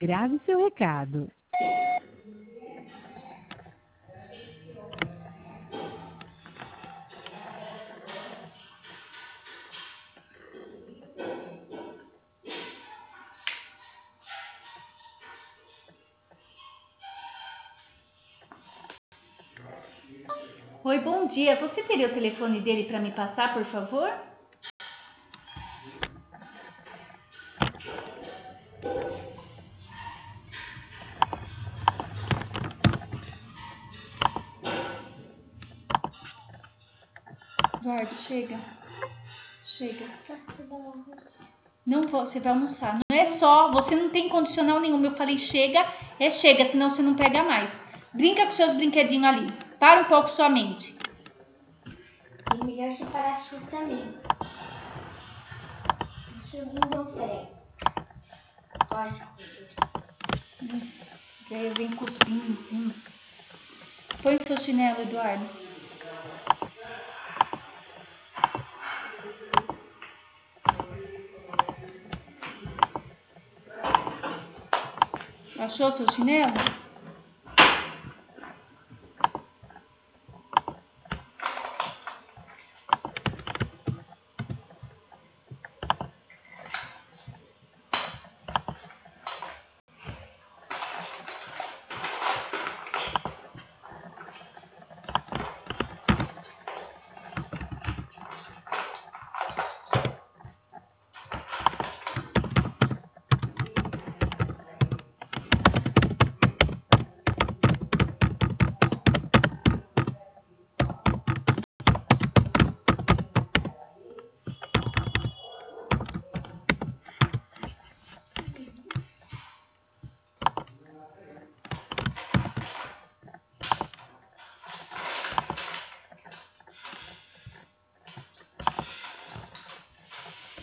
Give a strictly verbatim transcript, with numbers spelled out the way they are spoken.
Grave seu recado. Oi, bom dia. Você teria o telefone dele para me passar, por favor? Eduardo, chega. Chega. Não vou, você vai almoçar. Não é só, você não tem condicional nenhum. Eu falei chega, é chega, senão você não pega mais. Brinca com seus brinquedinhos ali. Para um pouco sua mente. É melhor você parar a sua também. Isso não oferece. Olha. Aí eu venho cuspindo em cima. Põe seu chinelo, Eduardo. Achou seu chinelo?